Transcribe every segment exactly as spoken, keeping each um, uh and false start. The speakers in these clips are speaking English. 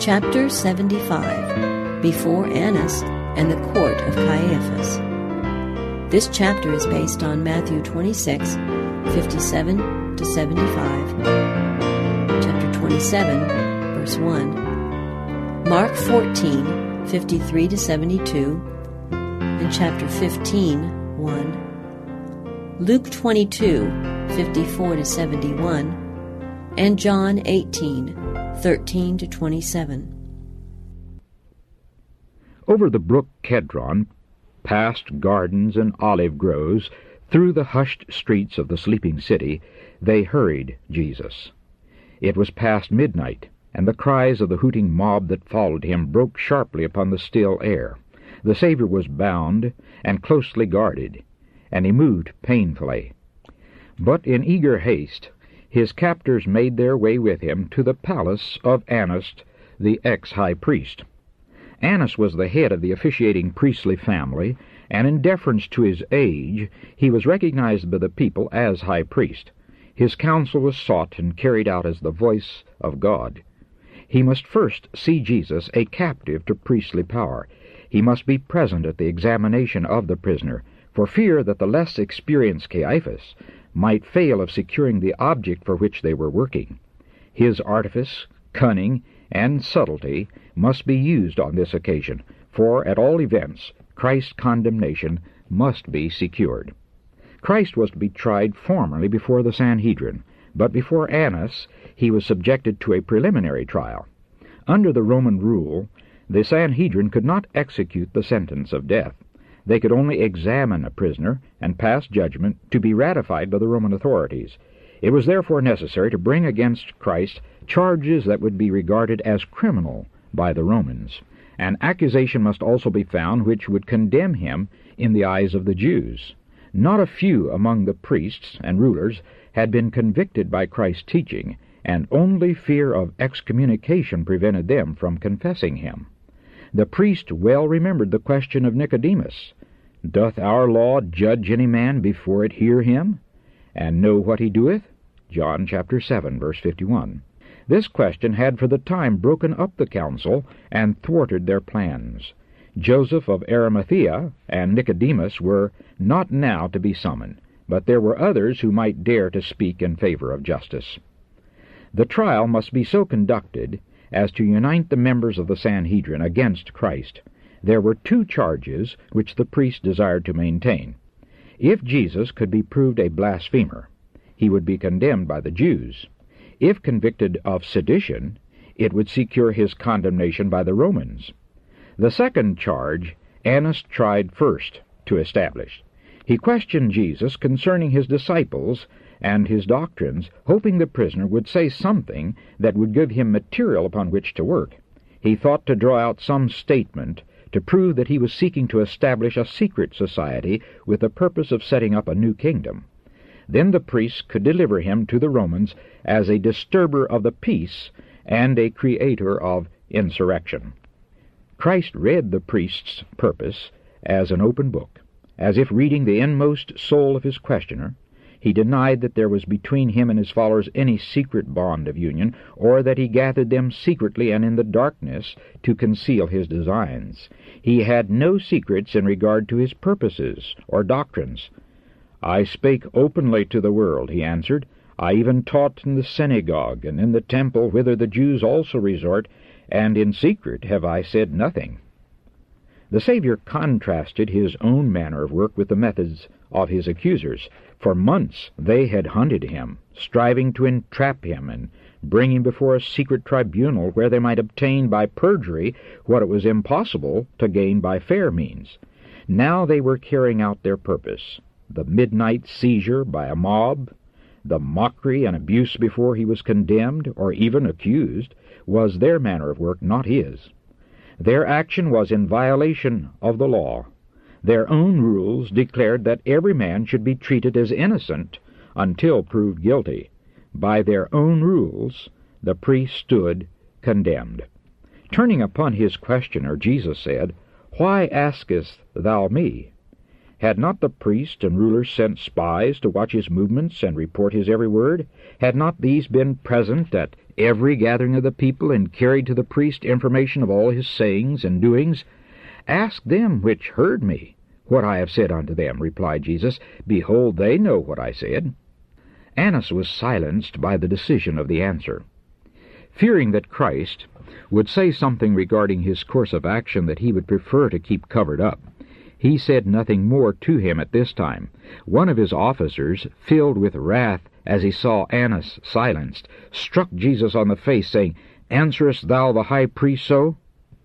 Chapter seventy-five, Before Annas and the Court of Caiaphas. This chapter is based on Matthew twenty-six, fifty-seven to seventy-five, chapter twenty-seven, verse one, Mark fourteen, fifty-three to seventy-two, and chapter fifteen, one, Luke twenty-two, fifty-four to seventy-one, and John eighteen, thirteen to twenty-seven. Over the brook Kedron, past gardens and olive groves, through the hushed streets of the sleeping city, they hurried Jesus. It was past midnight, and the cries of the hooting mob that followed him broke sharply upon the still air. The Savior was bound and closely guarded, and he moved painfully. But in eager haste, his captors made their way with him to the palace of Annas, the ex-high priest. Annas was the head of the officiating priestly family, and in deference to his age, he was recognized by the people as high priest. His counsel was sought and carried out as the voice of God. He must first see Jesus a captive to priestly power. He must be present at the examination of the prisoner, for fear that the less experienced Caiaphas might fail of securing the object for which they were working. His artifice, cunning, and subtlety must be used on this occasion, for at all events Christ's condemnation must be secured. Christ was to be tried formally before the Sanhedrin, but before Annas he was subjected to a preliminary trial. Under the Roman rule, the Sanhedrin could not execute the sentence of death. They could only examine a prisoner and pass judgment to be ratified by the Roman authorities. It was therefore necessary to bring against Christ charges that would be regarded as criminal by the Romans. An accusation must also be found which would condemn him in the eyes of the Jews. Not a few among the priests and rulers had been convicted by Christ's teaching, and only fear of excommunication prevented them from confessing him. The priest well remembered the question of Nicodemus, "Doth our law judge any man before it hear him, and know what he doeth?" John chapter seven, verse fifty-one. This question had for the time broken up the council and thwarted their plans. Joseph of Arimathea and Nicodemus were not now to be summoned, but there were others who might dare to speak in favor of justice. The trial must be so conducted as to unite the members of the Sanhedrin against Christ. There were two charges which the priests desired to maintain. If Jesus could be proved a blasphemer, he would be condemned by the Jews. If convicted of sedition, it would secure his condemnation by the Romans. The second charge Annas tried first to establish. He questioned Jesus concerning his disciples and his doctrines, hoping the prisoner would say something that would give him material upon which to work. He thought to draw out some statement to prove that he was seeking to establish a secret society with the purpose of setting up a new kingdom. Then the priests could deliver him to the Romans as a disturber of the peace and a creator of insurrection. Christ read the priest's purpose as an open book. As if reading the inmost soul of his questioner, he denied that there was between him and his followers any secret bond of union, or that he gathered them secretly and in the darkness to conceal his designs. He had no secrets in regard to his purposes or doctrines. "I spake openly to the world," he answered. "I even taught in the synagogue and in the temple, whither the Jews also resort, and in secret have I said nothing." The Savior contrasted his own manner of work with the methods of his accusers. For months they had hunted him, striving to entrap him and bring him before a secret tribunal where they might obtain by perjury what it was impossible to gain by fair means. Now they were carrying out their purpose. The midnight seizure by a mob, the mockery and abuse before he was condemned or even accused, was their manner of work, not his. Their action was in violation of the law. Their own rules declared that every man should be treated as innocent until proved guilty. By their own rules, the priest stood condemned. Turning upon his questioner, Jesus said, "Why askest thou me? Had not the priest and rulers sent spies to watch his movements and report his every word? Had not these been present at every gathering of the people, and carried to the priest information of all his sayings and doings? Ask them which heard me what I have said unto them, replied Jesus. Behold, they know what I said. Annas was silenced by the decision of the answer. Fearing that Christ would say something regarding his course of action that he would prefer to keep covered up, he said nothing more to him at this time. One of his officers, filled with wrath as he saw Annas silenced, struck Jesus on the face, saying, Answerest thou the high priest so?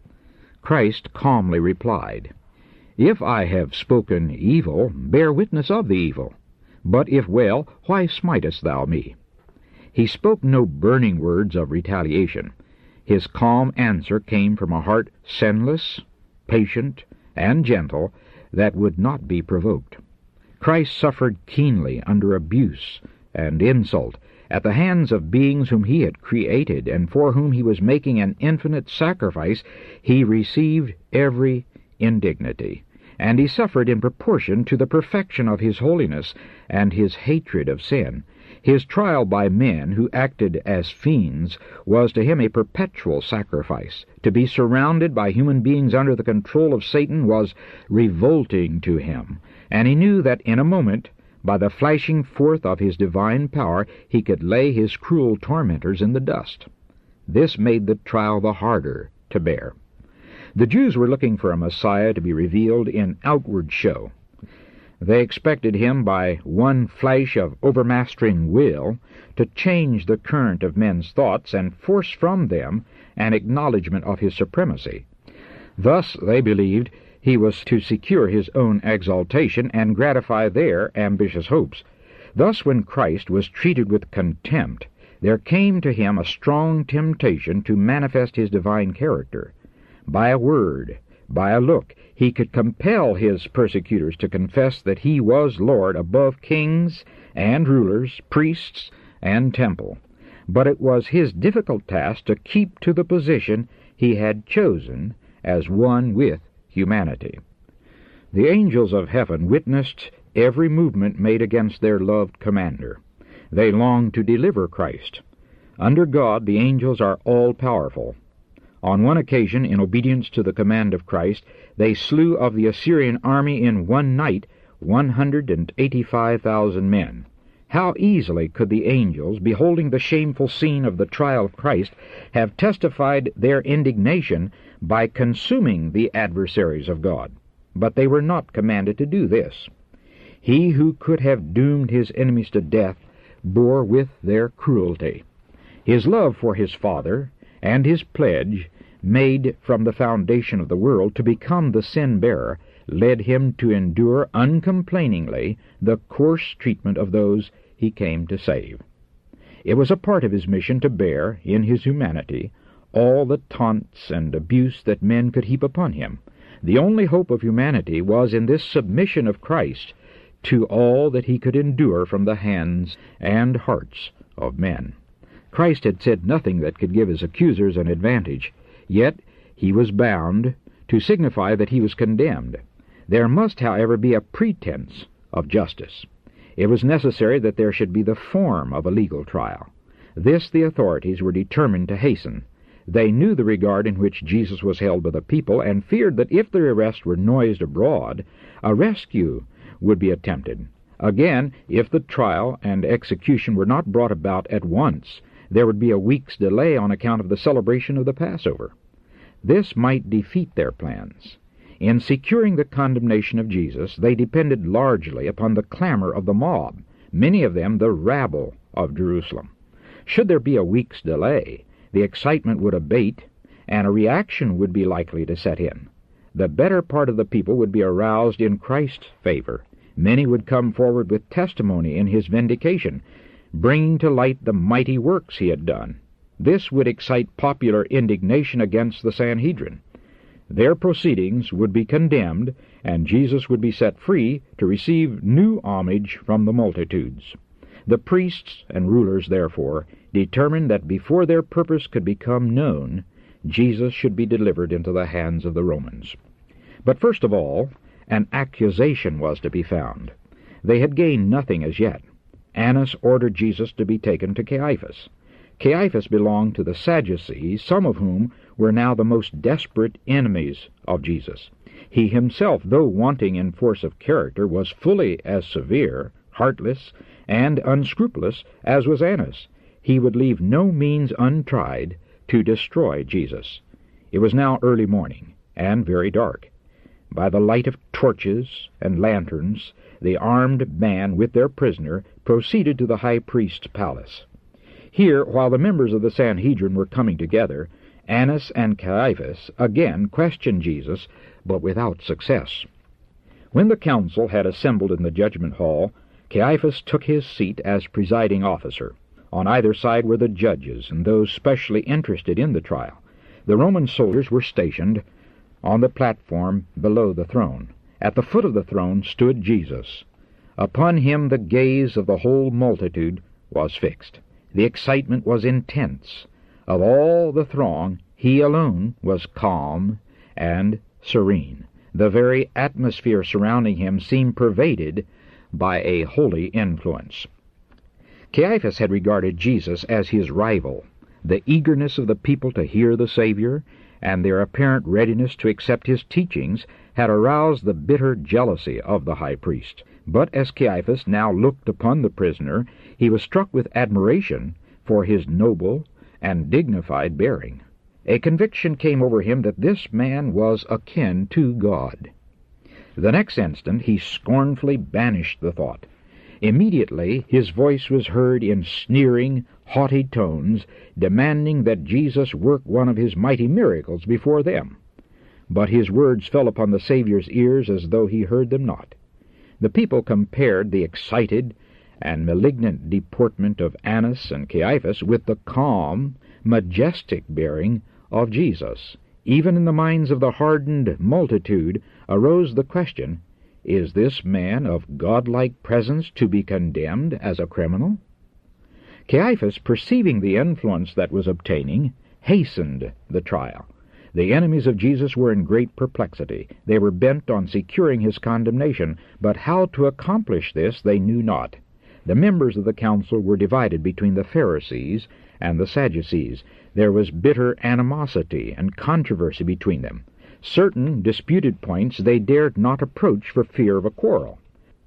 Christ calmly replied, If I have spoken evil, bear witness of the evil. But if well, why smitest thou me? He spoke no burning words of retaliation. His calm answer came from a heart sinless, patient, and gentle, that would not be provoked. Christ suffered keenly under abuse and insult at the hands of beings whom he had created and for whom he was making an infinite sacrifice. He received every indignity, and he suffered in proportion to the perfection of his holiness and his hatred of sin. His trial by men who acted as fiends was to him a perpetual sacrifice. To be surrounded by human beings under the control of Satan was revolting to him, and he knew that in a moment, by the flashing forth of his divine power, he could lay his cruel tormentors in the dust. This made the trial the harder to bear. The Jews were looking for a Messiah to be revealed in outward show. They expected him by one flash of overmastering will to change the current of men's thoughts and force from them an acknowledgment of his supremacy. Thus, they believed, he was to secure his own exaltation and gratify their ambitious hopes. Thus, when Christ was treated with contempt, there came to him a strong temptation to manifest his divine character. By a word, by a look, he could compel his persecutors to confess that he was Lord above kings and rulers, priests and temple. But it was his difficult task to keep to the position he had chosen as one with humanity. The angels of heaven witnessed every movement made against their loved commander. They longed to deliver Christ. Under God, the angels are all-powerful. On one occasion, in obedience to the command of Christ, they slew of the Assyrian army in one night one hundred and eighty-five thousand men. How easily could the angels, beholding the shameful scene of the trial of Christ, have testified their indignation by consuming the adversaries of God. But they were not commanded to do this. He who could have doomed his enemies to death bore with their cruelty. His love for his Father and his pledge, made from the foundation of the world to become the sin-bearer, led him to endure uncomplainingly the coarse treatment of those he came to save. It was a part of his mission to bear, in his humanity, all the taunts and abuse that men could heap upon him. The only hope of humanity was in this submission of Christ to all that he could endure from the hands and hearts of men. Christ had said nothing that could give his accusers an advantage, yet he was bound to signify that he was condemned. There must, however, be a pretense of justice. It was necessary that there should be the form of a legal trial. This the authorities were determined to hasten. They knew the regard in which Jesus was held by the people, and feared that if their arrest were noised abroad, a rescue would be attempted. Again, if the trial and execution were not brought about at once, there would be a week's delay on account of the celebration of the Passover. This might defeat their plans. In securing the condemnation of Jesus, they depended largely upon the clamor of the mob, many of them the rabble of Jerusalem. Should there be a week's delay, the excitement would abate, and a reaction would be likely to set in. The better part of the people would be aroused in Christ's favor. Many would come forward with testimony in his vindication, bringing to light the mighty works he had done. This would excite popular indignation against the Sanhedrin. Their proceedings would be condemned, and Jesus would be set free to receive new homage from the multitudes. The priests and rulers, therefore, determined that before their purpose could become known, Jesus should be delivered into the hands of the Romans. But first of all, an accusation was to be found. They had gained nothing as yet. Annas ordered Jesus to be taken to Caiaphas. Caiaphas belonged to the Sadducees, some of whom were now the most desperate enemies of Jesus. He himself, though wanting in force of character, was fully as severe, heartless, and unscrupulous as was Annas. He would leave no means untried to destroy Jesus. It was now early morning, and very dark. By the light of torches and lanterns, the armed man with their prisoner proceeded to the high priest's palace. Here, while the members of the Sanhedrin were coming together, Annas and Caiaphas again questioned Jesus, but without success. When the council had assembled in the judgment hall, Caiaphas took his seat as presiding officer. On either side were the judges and those specially interested in the trial. The Roman soldiers were stationed on the platform below the throne. At the foot of the throne stood Jesus. Upon him the gaze of the whole multitude was fixed. The excitement was intense. Of all the throng, he alone was calm and serene. The very atmosphere surrounding him seemed pervaded by a holy influence. Caiaphas had regarded Jesus as his rival. The eagerness of the people to hear the Savior and their apparent readiness to accept his teachings had aroused the bitter jealousy of the high priest. But as Caiaphas now looked upon the prisoner, he was struck with admiration for his noble and dignified bearing. A conviction came over him that this man was akin to God. The next instant he scornfully banished the thought. Immediately his voice was heard in sneering, haughty tones, demanding that Jesus work one of his mighty miracles before them. But his words fell upon the Savior's ears as though he heard them not. The people compared the excited and malignant deportment of Annas and Caiaphas with the calm, majestic bearing of Jesus. Even in the minds of the hardened multitude arose the question, is this man of godlike presence to be condemned as a criminal? Caiaphas, perceiving the influence that was obtaining, hastened the trial. The enemies of Jesus were in great perplexity. They were bent on securing his condemnation, but how to accomplish this they knew not. The members of the council were divided between the Pharisees and the Sadducees. There was bitter animosity and controversy between them. Certain disputed points they dared not approach for fear of a quarrel.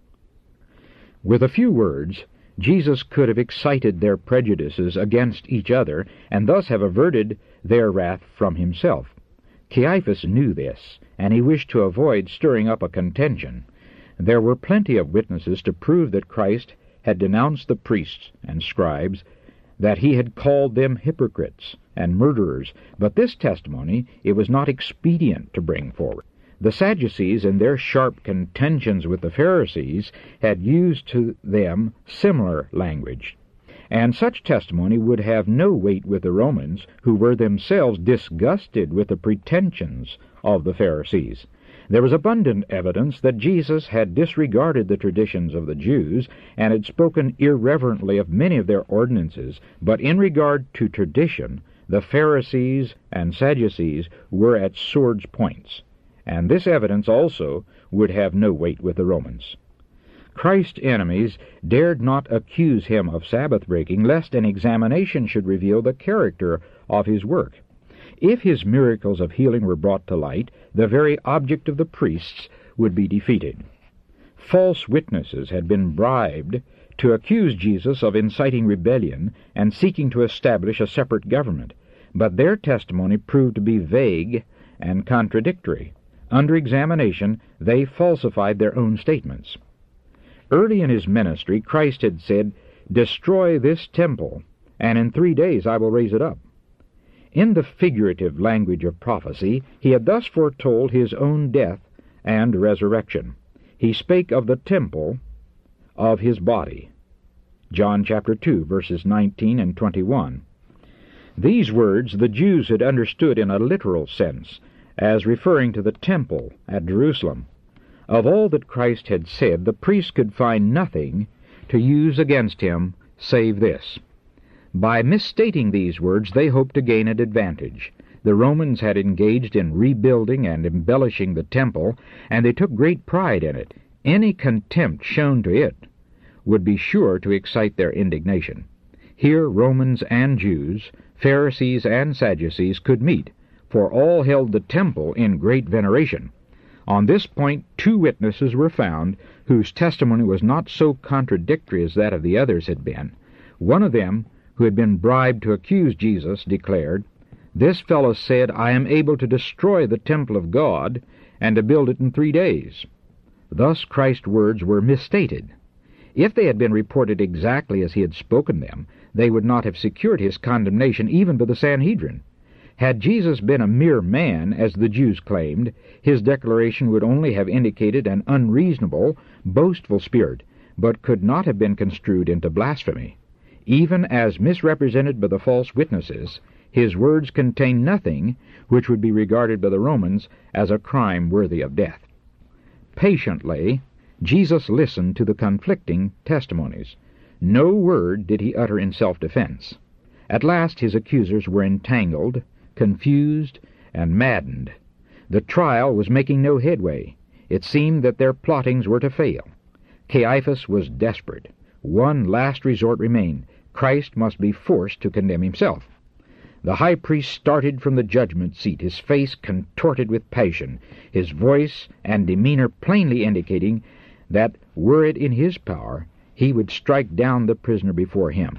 With a few words, Jesus could have excited their prejudices against each other, and thus have averted their wrath from himself. Caiaphas knew this, and he wished to avoid stirring up a contention. There were plenty of witnesses to prove that Christ had denounced the priests and scribes, that he had called them hypocrites and murderers, but this testimony it was not expedient to bring forward. The Sadducees, in their sharp contentions with the Pharisees, had used to them similar language, and such testimony would have no weight with the Romans, who were themselves disgusted with the pretensions of the Pharisees. There was abundant evidence that Jesus had disregarded the traditions of the Jews and had spoken irreverently of many of their ordinances, but in regard to tradition, the Pharisees and Sadducees were at swords' points, and this evidence also would have no weight with the Romans. Christ's enemies dared not accuse him of Sabbath-breaking, lest an examination should reveal the character of his work. If his miracles of healing were brought to light, the very object of the priests would be defeated. False witnesses had been bribed to accuse Jesus of inciting rebellion and seeking to establish a separate government, but their testimony proved to be vague and contradictory. Under examination, they falsified their own statements. Early in his ministry, Christ had said, "Destroy this temple, and in three days I will raise it up." In the figurative language of prophecy, he had thus foretold his own death and resurrection. He spake of the temple of his body. John chapter two, verses nineteen and twenty-one. These words the Jews had understood in a literal sense, as referring to the temple at Jerusalem. Of all that Christ had said, the priests could find nothing to use against him save this. By misstating these words, they hoped to gain an advantage. The Romans had engaged in rebuilding and embellishing the temple, and they took great pride in it. Any contempt shown to it would be sure to excite their indignation. Here Romans and Jews, Pharisees and Sadducees could meet, for all held the temple in great veneration. On this point two witnesses were found, whose testimony was not so contradictory as that of the others had been. One of them, who had been bribed to accuse Jesus, declared, "This fellow said, I am able to destroy the temple of God, and to build it in three days." Thus Christ's words were misstated. If they had been reported exactly as he had spoken them, they would not have secured his condemnation even by the Sanhedrin. Had Jesus been a mere man, as the Jews claimed, his declaration would only have indicated an unreasonable, boastful spirit, but could not have been construed into blasphemy. Even as misrepresented by the false witnesses, his words contain nothing which would be regarded by the Romans as a crime worthy of death. Patiently, Jesus listened to the conflicting testimonies. No word did he utter in self-defense. At last his accusers were entangled, confused, and maddened. The trial was making no headway. It seemed that their plottings were to fail. Caiaphas was desperate. One last resort remained. Christ must be forced to condemn himself. The high priest started from the judgment seat, his face contorted with passion, his voice and demeanor plainly indicating that, were it in his power, he would strike down the prisoner before him.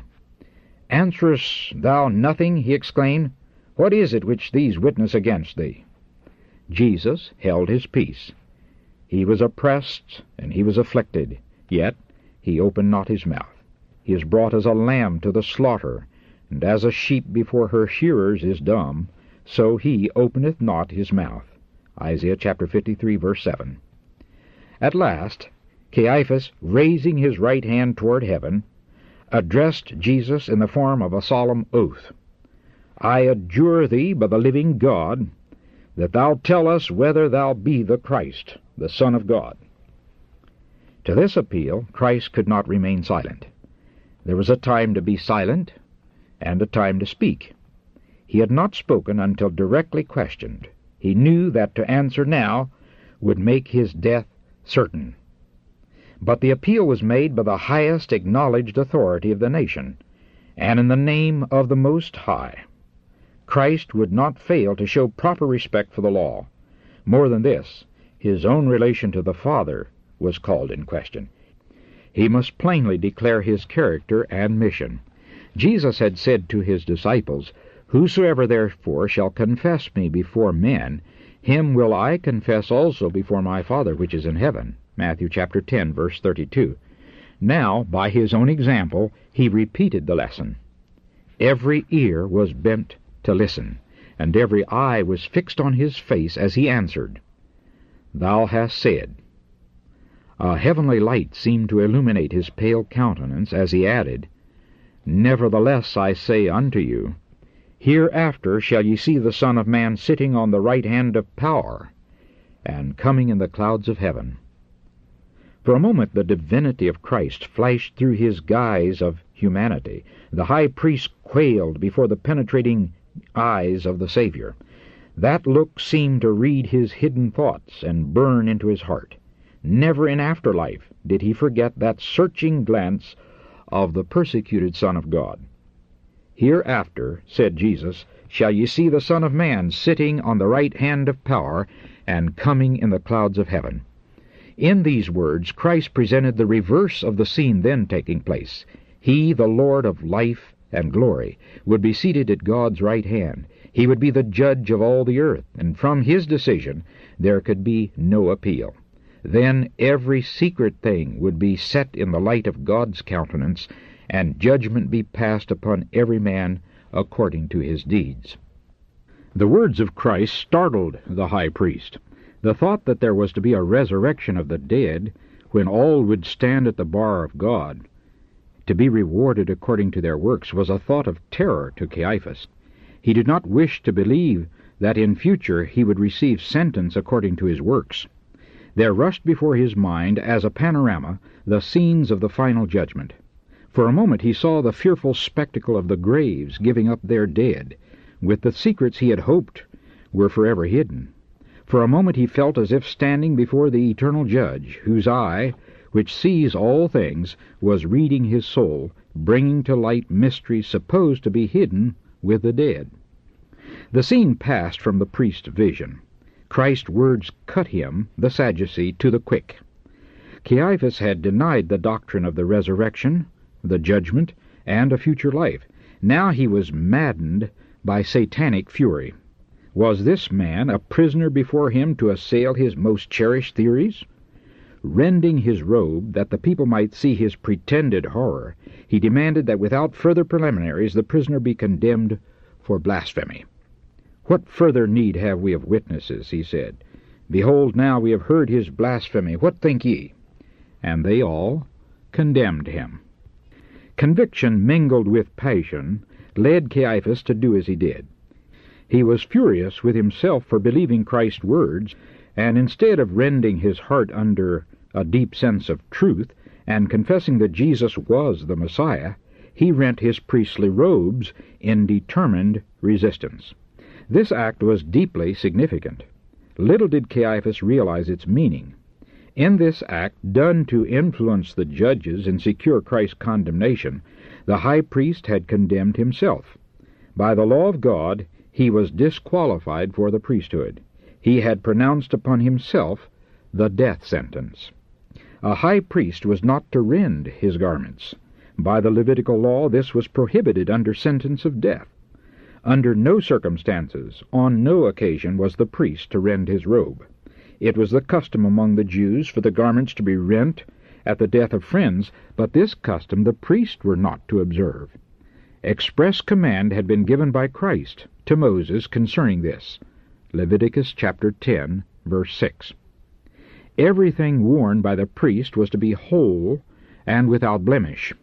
"Answerest thou nothing?" he exclaimed. "What is it which these witness against thee?" Jesus held his peace. He was oppressed, and he was afflicted, yet he opened not his mouth. He is brought as a lamb to the slaughter, and as a sheep before her shearers is dumb, so he openeth not his mouth. Isaiah chapter fifty-three, verse seven. At last, Caiaphas, raising his right hand toward heaven, addressed Jesus in the form of a solemn oath. "I adjure thee by the living God, that thou tell us whether thou be the Christ, the Son of God." To this appeal, Christ could not remain silent. There was a time to be silent, and a time to speak. He had not spoken until directly questioned. He knew that to answer now would make his death certain. But the appeal was made by the highest acknowledged authority of the nation, and in the name of the Most High. Christ would not fail to show proper respect for the law. More than this, his own relation to the Father was called in question. He must plainly declare his character and mission. Jesus had said to his disciples, "Whosoever therefore shall confess me before men, him will I confess also before my Father which is in heaven." Matthew chapter ten, verse thirty-two. Now, by his own example, he repeated the lesson. Every ear was bent to listen, and every eye was fixed on his face as he answered, "Thou hast said." A heavenly light seemed to illuminate his pale countenance as he added, "Nevertheless I say unto you, hereafter shall ye see the Son of Man sitting on the right hand of power, and coming in the clouds of heaven." For a moment the divinity of Christ flashed through his guise of humanity. The high priest quailed before the penetrating eyes of the Savior. That look seemed to read his hidden thoughts and burn into his heart. Never in afterlife did he forget that searching glance of the persecuted Son of God. "Hereafter," said Jesus, "shall ye see the Son of Man sitting on the right hand of power, and coming in the clouds of heaven." In these words, Christ presented the reverse of the scene then taking place. He, the Lord of life and glory, would be seated at God's right hand. He would be the judge of all the earth, and from his decision there could be no appeal. Then every secret thing would be set in the light of God's countenance, and judgment be passed upon every man according to his deeds. The words of Christ startled the high priest. The thought that there was to be a resurrection of the dead, when all would stand at the bar of God, to be rewarded according to their works, was a thought of terror to Caiaphas. He did not wish to believe that in future he would receive sentence according to his works. There rushed before his mind, as a panorama, the scenes of the final judgment. For a moment he saw the fearful spectacle of the graves giving up their dead, with the secrets he had hoped were forever hidden. For a moment he felt as if standing before the eternal Judge, whose eye which sees all things, was reading his soul, bringing to light mysteries supposed to be hidden with the dead. The scene passed from the priest's vision. Christ's words cut him, the Sadducee, to the quick. Caiaphas had denied the doctrine of the resurrection, the judgment, and a future life. Now he was maddened by satanic fury. Was this man a prisoner before him to assail his most cherished theories? Rending his robe, that the people might see his pretended horror, he demanded that without further preliminaries the prisoner be condemned for blasphemy. "What further need have we of witnesses?" he said. "Behold, now we have heard his blasphemy. What think ye?" And they all condemned him. Conviction mingled with passion led Caiaphas to do as he did. He was furious with himself for believing Christ's words, and instead of rending his heart under a deep sense of truth and confessing that Jesus was the Messiah, he rent his priestly robes in determined resistance. This act was deeply significant. Little did Caiaphas realize its meaning. In this act, done to influence the judges and secure Christ's condemnation, the high priest had condemned himself. By the law of God, he was disqualified for the priesthood. He had pronounced upon himself the death sentence. A high priest was not to rend his garments. By the Levitical law, this was prohibited under sentence of death. Under no circumstances, on no occasion, was the priest to rend his robe. It was the custom among the Jews for the garments to be rent at the death of friends, but this custom the priests were not to observe. Express command had been given by Christ to Moses concerning this. Leviticus chapter ten, verse six. Everything worn by the priest was to be whole and without blemish.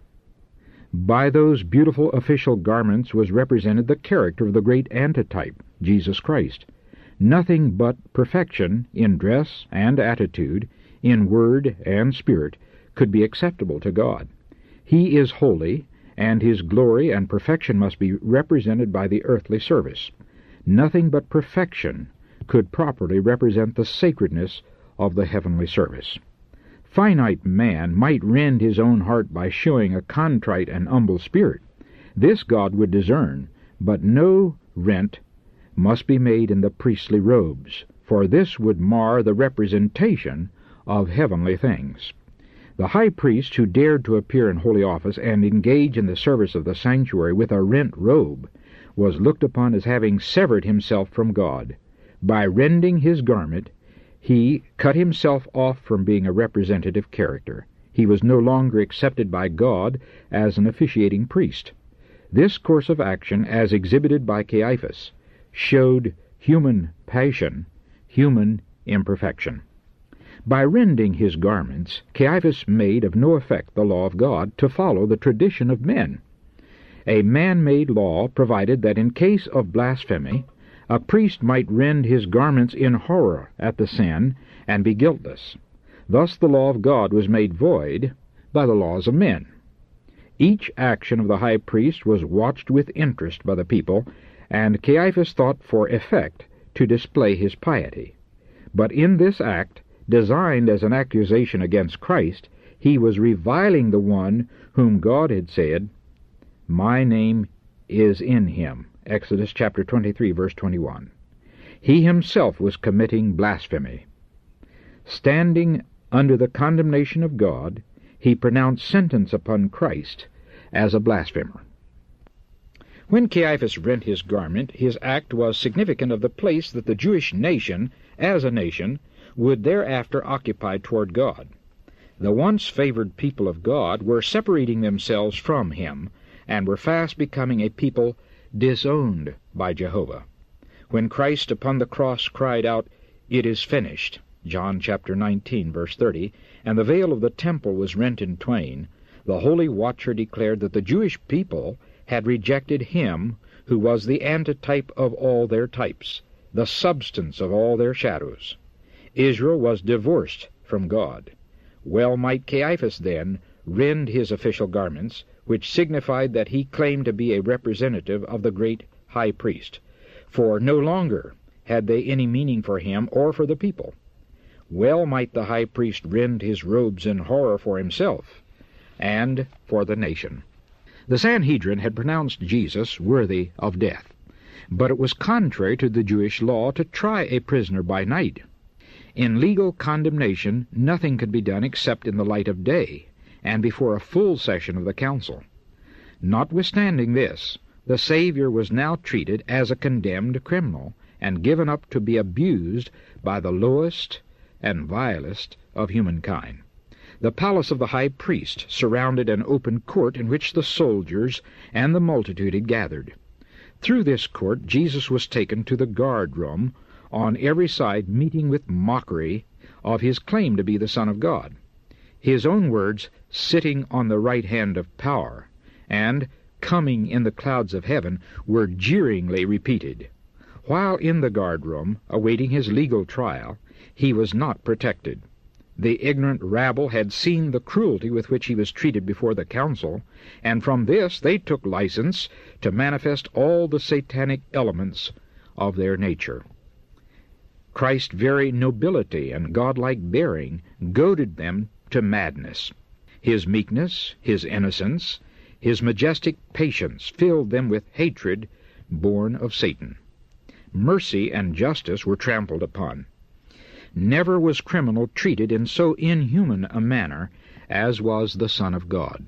By those beautiful official garments was represented the character of the great antitype, Jesus Christ. Nothing but perfection in dress and attitude, in word and spirit, could be acceptable to God. He is holy, and his glory and perfection must be represented by the earthly service. Nothing but perfection could properly represent the sacredness of the heavenly service. Finite man might rend his own heart by showing a contrite and humble spirit. This God would discern, but no rent must be made in the priestly robes, for this would mar the representation of heavenly things. The high priest who dared to appear in holy office and engage in the service of the sanctuary with a rent robe was looked upon as having severed himself from God. By rending his garment, he cut himself off from being a representative character. He was no longer accepted by God as an officiating priest. This course of action, as exhibited by Caiaphas, showed human passion, human imperfection. By rending his garments, Caiaphas made of no effect the law of God to follow the tradition of men. A man-made law provided that in case of blasphemy, a priest might rend his garments in horror at the sin and be guiltless. Thus the law of God was made void by the laws of men. Each action of the high priest was watched with interest by the people, and Caiaphas thought for effect to display his piety. But in this act, designed as an accusation against Christ, he was reviling the one whom God had said, "My name is in him." Exodus chapter twenty-three, verse twenty-one. He himself was committing blasphemy. Standing under the condemnation of God, he pronounced sentence upon Christ as a blasphemer. When Caiaphas rent his garment, his act was significant of the place that the Jewish nation, as a nation, would thereafter occupy toward God. The once favored people of God were separating themselves from him, and were fast becoming a people disowned by Jehovah. When Christ upon the cross cried out, "It is finished," John chapter nineteen, verse thirty, and the veil of the temple was rent in twain, the holy watcher declared that the Jewish people had rejected him who was the antitype of all their types, the substance of all their shadows. Israel was divorced from God. Well might Caiaphas, then, rend his official garments, which signified that he claimed to be a representative of the great high priest, for no longer had they any meaning for him or for the people. Well might the high priest rend his robes in horror for himself and for the nation. The Sanhedrin had pronounced Jesus worthy of death, but it was contrary to the Jewish law to try a prisoner by night. In legal condemnation, nothing could be done except in the light of day, and before a full session of the council. Notwithstanding this, the Savior was now treated as a condemned criminal, and given up to be abused by the lowest and vilest of humankind. The palace of the high priest surrounded an open court in which the soldiers and the multitude had gathered. Through this court Jesus was taken to the guard room, on every side meeting with mockery of his claim to be the Son of God. His own words, sitting on the right hand of power, and coming in the clouds of heaven, were jeeringly repeated. While in the guard room, awaiting his legal trial, he was not protected. The ignorant rabble had seen the cruelty with which he was treated before the council, and from this they took license to manifest all the satanic elements of their nature. Christ's very nobility and godlike bearing goaded them to madness. His meekness, his innocence, his majestic patience filled them with hatred born of Satan. Mercy and justice were trampled upon. Never was criminal treated in so inhuman a manner as was the Son of God.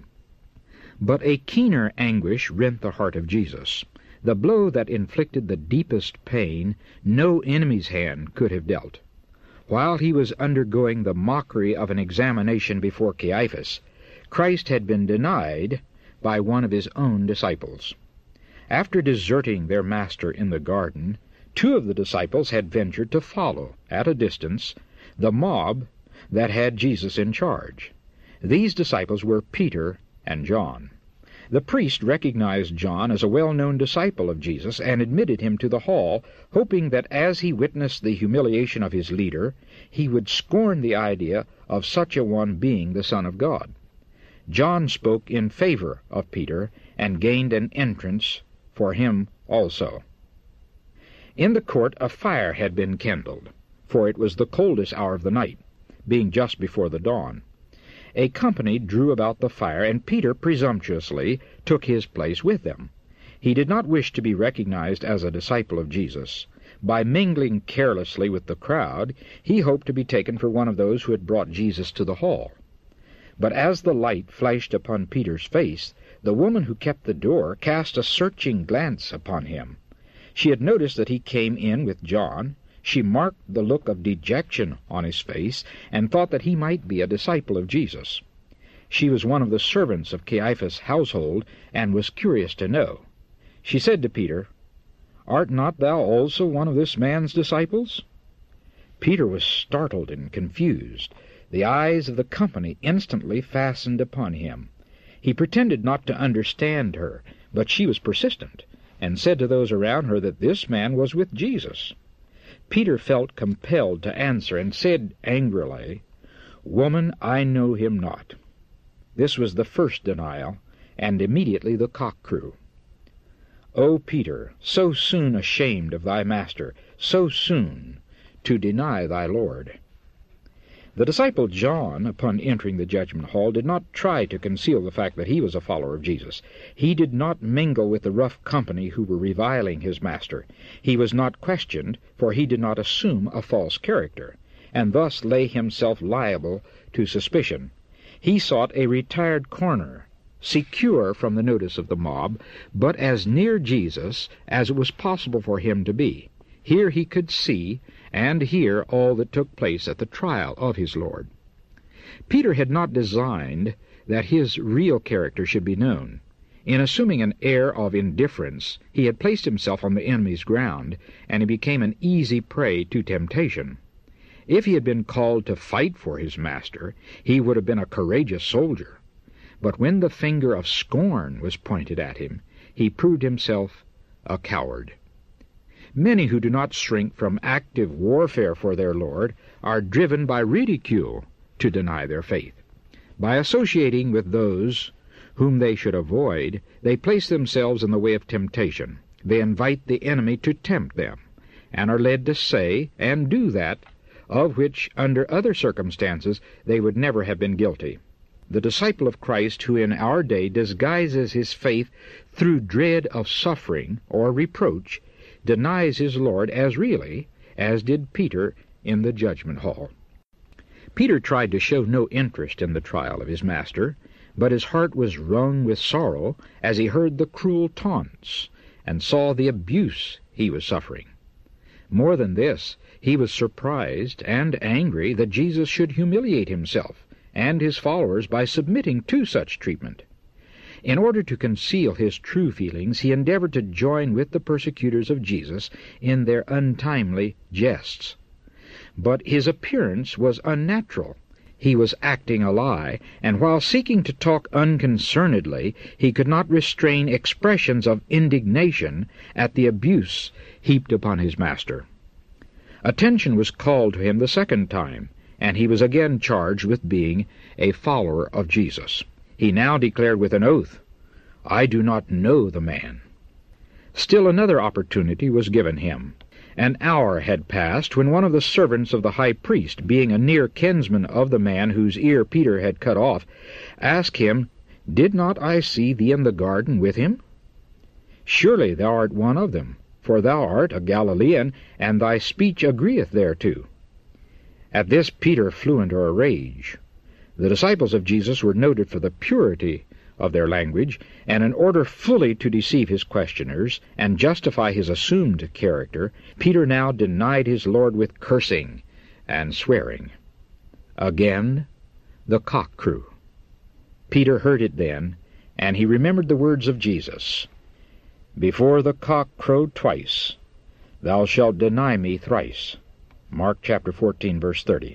But a keener anguish rent the heart of Jesus. The blow that inflicted the deepest pain no enemy's hand could have dealt. While he was undergoing the mockery of an examination before Caiaphas, Christ had been denied by one of his own disciples. After deserting their master in the garden, two of the disciples had ventured to follow, at a distance, the mob that had Jesus in charge. These disciples were Peter and John. The priest recognized John as a well-known disciple of Jesus and admitted him to the hall, hoping that as he witnessed the humiliation of his leader, he would scorn the idea of such a one being the Son of God. John spoke in favor of Peter and gained an entrance for him also. In the court a fire had been kindled, for it was the coldest hour of the night, being just before the dawn. A company drew about the fire, and Peter presumptuously took his place with them. He did not wish to be recognized as a disciple of Jesus. By mingling carelessly with the crowd, he hoped to be taken for one of those who had brought Jesus to the hall. But as the light flashed upon Peter's face, the woman who kept the door cast a searching glance upon him. She had noticed that he came in with John. She marked the look of dejection on his face, and thought that he might be a disciple of Jesus. She was one of the servants of Caiaphas' household, and was curious to know. She said to Peter, "Art not thou also one of this man's disciples?" Peter was startled and confused. The eyes of the company instantly fastened upon him. He pretended not to understand her, but she was persistent, and said to those around her that this man was with Jesus. Peter felt compelled to answer, and said angrily, "Woman, I know him not." This was the first denial, and immediately the cock crew. "O Peter, so soon ashamed of thy master, so soon to deny thy Lord." The disciple John, upon entering the judgment hall, did not try to conceal the fact that he was a follower of Jesus. He did not mingle with the rough company who were reviling his master. He was not questioned, for he did not assume a false character, and thus lay himself liable to suspicion. He sought a retired corner, secure from the notice of the mob, but as near Jesus as it was possible for him to be. Here he could see and hear all that took place at the trial of his Lord. Peter had not designed that his real character should be known. In assuming an air of indifference, he had placed himself on the enemy's ground, and he became an easy prey to temptation. If he had been called to fight for his master, he would have been a courageous soldier. But when the finger of scorn was pointed at him, he proved himself a coward. Many who do not shrink from active warfare for their Lord are driven by ridicule to deny their faith. By associating with those whom they should avoid, they place themselves in the way of temptation. They invite the enemy to tempt them, and are led to say and do that of which, under other circumstances, they would never have been guilty. The disciple of Christ who in our day disguises his faith through dread of suffering or reproach denies his Lord as really as did Peter in the judgment hall. Peter tried to show no interest in the trial of his master, but his heart was wrung with sorrow as he heard the cruel taunts and saw the abuse he was suffering. More than this, he was surprised and angry that Jesus should humiliate himself and his followers by submitting to such treatment. In order to conceal his true feelings, he endeavored to join with the persecutors of Jesus in their untimely jests. But his appearance was unnatural. He was acting a lie, and while seeking to talk unconcernedly, he could not restrain expressions of indignation at the abuse heaped upon his master. Attention was called to him the second time, and he was again charged with being a follower of Jesus. He now declared with an oath, "I do not know the man." Still another opportunity was given him. An hour had passed when one of the servants of the high priest, being a near kinsman of the man whose ear Peter had cut off, asked him, "Did not I see thee in the garden with him? Surely thou art one of them, for thou art a Galilean, and thy speech agreeth thereto." At this Peter flew into a rage. The disciples of Jesus were noted for the purity of their language, and in order fully to deceive his questioners and justify his assumed character, Peter now denied his Lord with cursing and swearing. Again the cock crew. Peter heard it then, and he remembered the words of Jesus, "Before the cock crow twice, thou shalt deny me thrice." Mark chapter fourteen, verse thirty.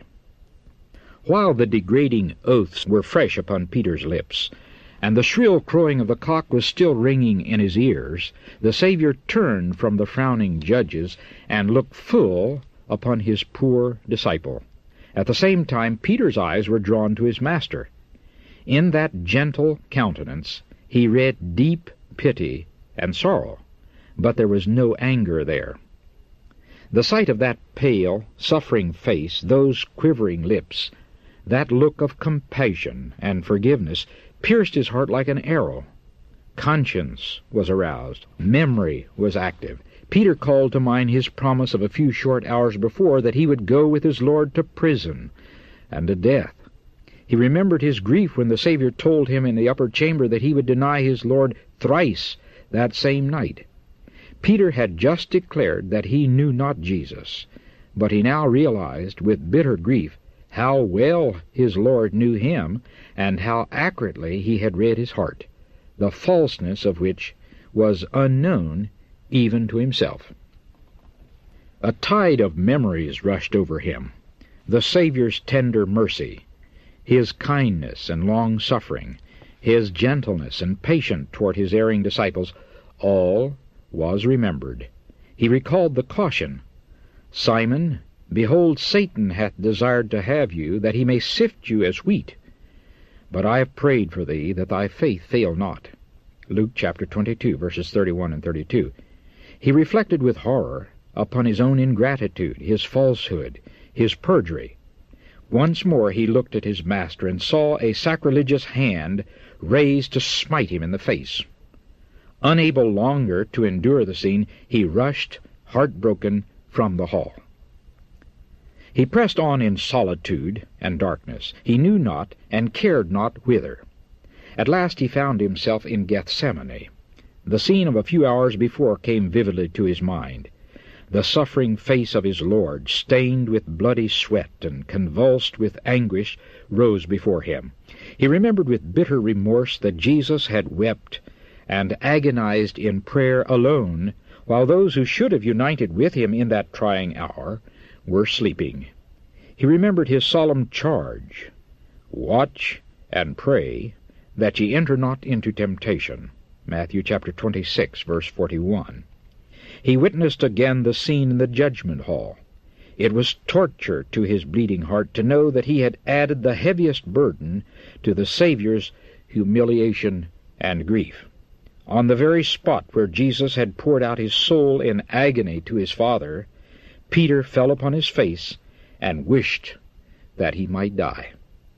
While the degrading oaths were fresh upon Peter's lips, and the shrill crowing of the cock was still ringing in his ears, the Savior turned from the frowning judges and looked full upon his poor disciple. At the same time, Peter's eyes were drawn to his master. In that gentle countenance he read deep pity and sorrow, but there was no anger there. The sight of that pale, suffering face, those quivering lips, that look of compassion and forgiveness, pierced his heart like an arrow. Conscience was aroused. Memory was active. Peter called to mind his promise of a few short hours before that he would go with his Lord to prison and to death. He remembered his grief when the Savior told him in the upper chamber that he would deny his Lord thrice that same night. Peter had just declared that he knew not Jesus, but he now realized with bitter grief how well his Lord knew him and how accurately he had read his heart, the falseness of which was unknown even to himself. A tide of memories rushed over him. The Savior's tender mercy, his kindness and long-suffering, his gentleness and patience toward his erring disciples, all was remembered. He recalled the caution, "Simon, behold, Satan hath desired to have you, that he may sift you as wheat. But I have prayed for thee, that thy faith fail not." Luke chapter twenty-two, verses thirty-one and thirty-two. He reflected with horror upon his own ingratitude, his falsehood, his perjury. Once more he looked at his master and saw a sacrilegious hand raised to smite him in the face. Unable longer to endure the scene, he rushed, heartbroken, from the hall. He pressed on in solitude and darkness. He knew not and cared not whither. At last he found himself in Gethsemane. The scene of a few hours before came vividly to his mind. The suffering face of his Lord, stained with bloody sweat and convulsed with anguish, rose before him. He remembered with bitter remorse that Jesus had wept and agonized in prayer alone, while those who should have united with him in that trying hour were sleeping. He remembered his solemn charge, "Watch and pray, that ye enter not into temptation." Matthew chapter twenty-six, verse forty-one. He witnessed again the scene in the judgment hall. It was torture to his bleeding heart to know that he had added the heaviest burden to the Savior's humiliation and grief. On the very spot where Jesus had poured out his soul in agony to his Father, Peter fell upon his face and wished that he might die.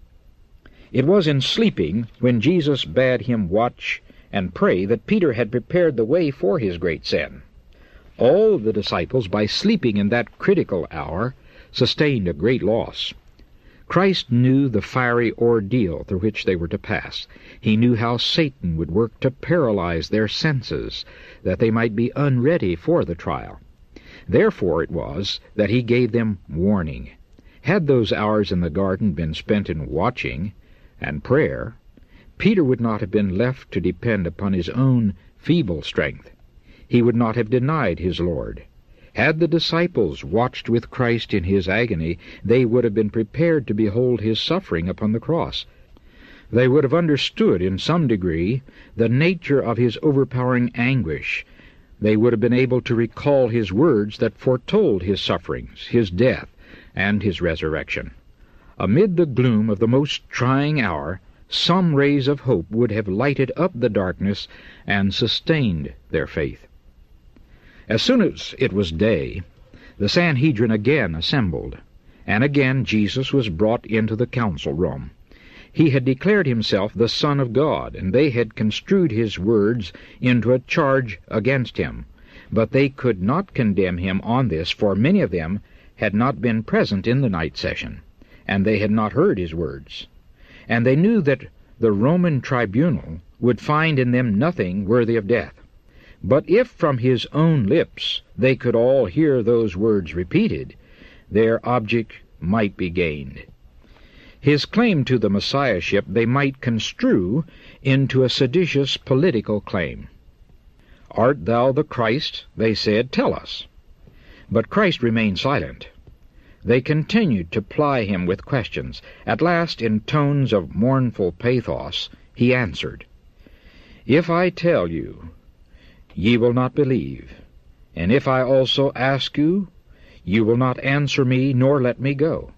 It was in sleeping, when Jesus bade him watch and pray, that Peter had prepared the way for his great sin. All the disciples, by sleeping in that critical hour, sustained a great loss. Christ knew the fiery ordeal through which they were to pass. He knew how Satan would work to paralyze their senses, that they might be unready for the trial. Therefore it was that he gave them warning. Had those hours in the garden been spent in watching and prayer, Peter would not have been left to depend upon his own feeble strength. He would not have denied his Lord. Had the disciples watched with Christ in his agony, they would have been prepared to behold his suffering upon the cross. They would have understood in some degree the nature of his overpowering anguish. They would have been able to recall his words that foretold his sufferings, his death, and his resurrection. Amid the gloom of the most trying hour, some rays of hope would have lighted up the darkness and sustained their faith. As soon as it was day, the Sanhedrin again assembled, and again Jesus was brought into the council room. He had declared himself the Son of God, and they had construed his words into a charge against him. But they could not condemn him on this, for many of them had not been present in the night session, and they had not heard his words. And they knew that the Roman tribunal would find in them nothing worthy of death. But if from his own lips they could all hear those words repeated, their object might be gained. His claim to the Messiahship they might construe into a seditious political claim. "Art thou the Christ?" they said. "Tell us." But Christ remained silent. They continued to ply him with questions. At last, in tones of mournful pathos, he answered, "If I tell you, ye will not believe, and if I also ask you, you will not answer me nor let me go."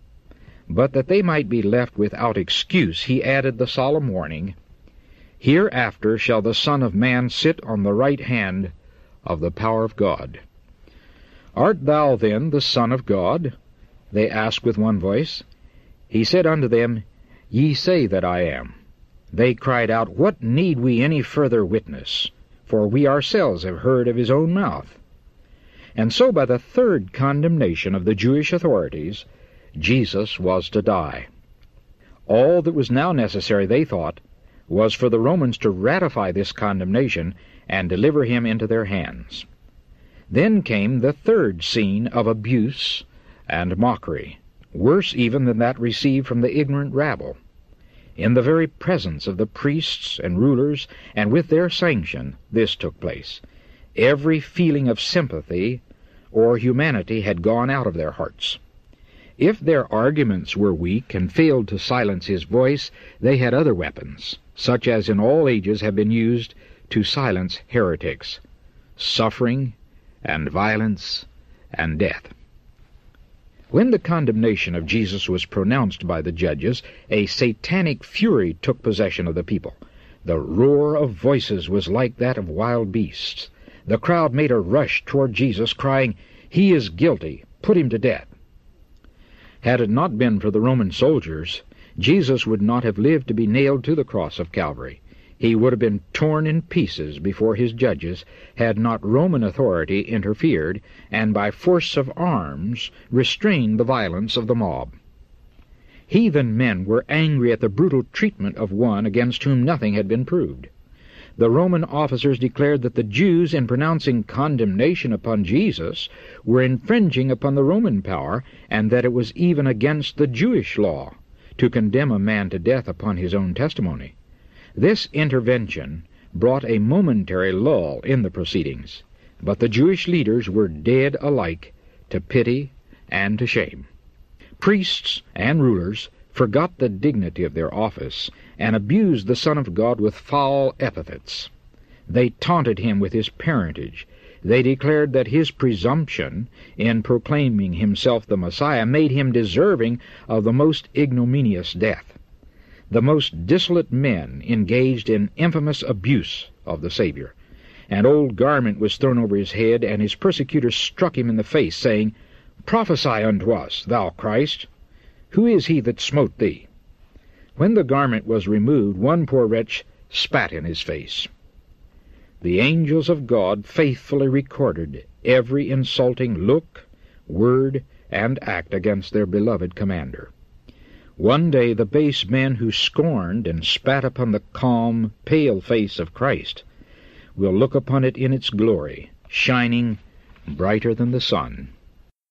But that they might be left without excuse, he added the solemn warning, "Hereafter shall the Son of Man sit on the right hand of the power of God." "Art thou then the Son of God?" they asked with one voice. He said unto them, "Ye say that I am." They cried out, "What need we any further witness? For we ourselves have heard of his own mouth." And so by the third condemnation of the Jewish authorities, Jesus was to die. All that was now necessary, they thought, was for the Romans to ratify this condemnation and deliver him into their hands. Then came the third scene of abuse and mockery, worse even than that received from the ignorant rabble. In the very presence of the priests and rulers, and with their sanction, this took place. Every feeling of sympathy or humanity had gone out of their hearts. If their arguments were weak and failed to silence his voice, they had other weapons, such as in all ages have been used to silence heretics: suffering and violence and death. When the condemnation of Jesus was pronounced by the judges, a satanic fury took possession of the people. The roar of voices was like that of wild beasts. The crowd made a rush toward Jesus, crying, "He is guilty! Put him to death!" Had it not been for the Roman soldiers, Jesus would not have lived to be nailed to the cross of Calvary. He would have been torn in pieces before his judges, had not Roman authority interfered, and by force of arms restrained the violence of the mob. Heathen men were angry at the brutal treatment of one against whom nothing had been proved. The Roman officers declared that the Jews, in pronouncing condemnation upon Jesus, were infringing upon the Roman power, and that it was even against the Jewish law to condemn a man to death upon his own testimony. This intervention brought a momentary lull in the proceedings, but the Jewish leaders were dead alike to pity and to shame. Priests and rulers forgot the dignity of their office and abused the Son of God with foul epithets. They taunted him with his parentage. They declared that his presumption in proclaiming himself the Messiah made him deserving of the most ignominious death. The most dissolute men engaged in infamous abuse of the Savior. An old garment was thrown over his head, and his persecutors struck him in the face, saying, Prophesy unto us, thou Christ. Who is he that smote thee? When the garment was removed, one poor wretch spat in his face. The angels of God faithfully recorded every insulting look, word, and act against their beloved commander. One day the base men who scorned and spat upon the calm, pale face of Christ will look upon it in its glory, shining brighter than the sun.